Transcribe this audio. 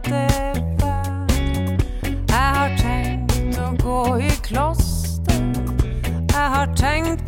vær. Jeg har tenkt å gå i kloster. Jeg har tenkt